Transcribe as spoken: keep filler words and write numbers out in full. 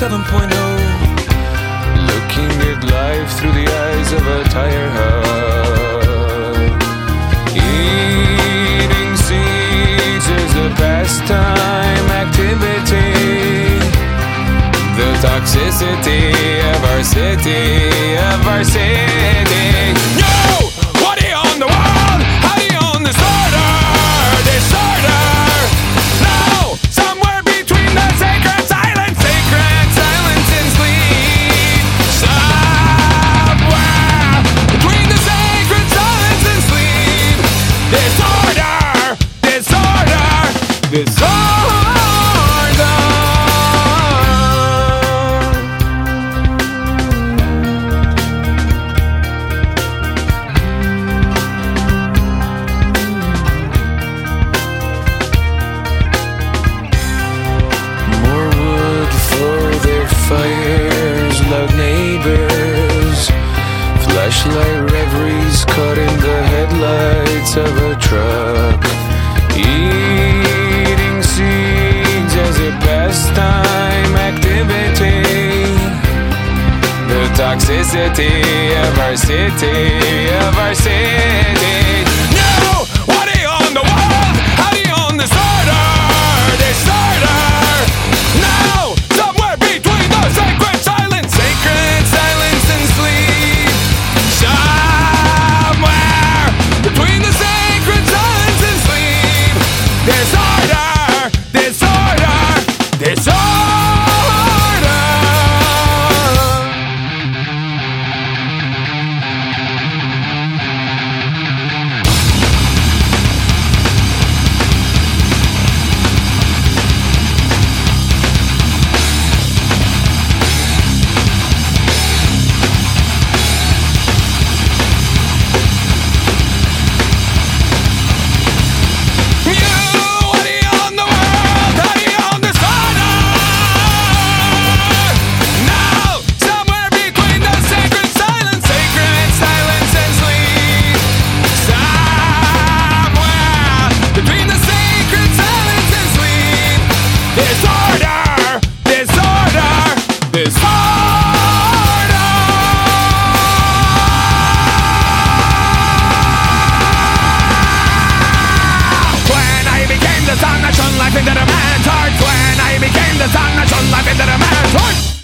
seven point oh. Looking at life through the eyes of a tire hub. Eating seeds is a pastime activity. The toxicity of our city, of our city. Yo! What do you own the world? How do you own disorder? Disorder! Now, somewhere between the sacred silence, sacred silence and sleep. Somewhere between the sacred silence and sleep. Disorder! Disorder! Disorder! Fires, loud neighbors, flashlight reveries caught in the headlights of a truck. Eating seeds as a pastime activity. The toxicity of our city, of our city. No! What do you own the world? How do you own disorder? Disorder! No! Sacred silence, sacred silence and sleep. Somewhere between the sacred silence and sleep. Disorder, disorder, disorder. It's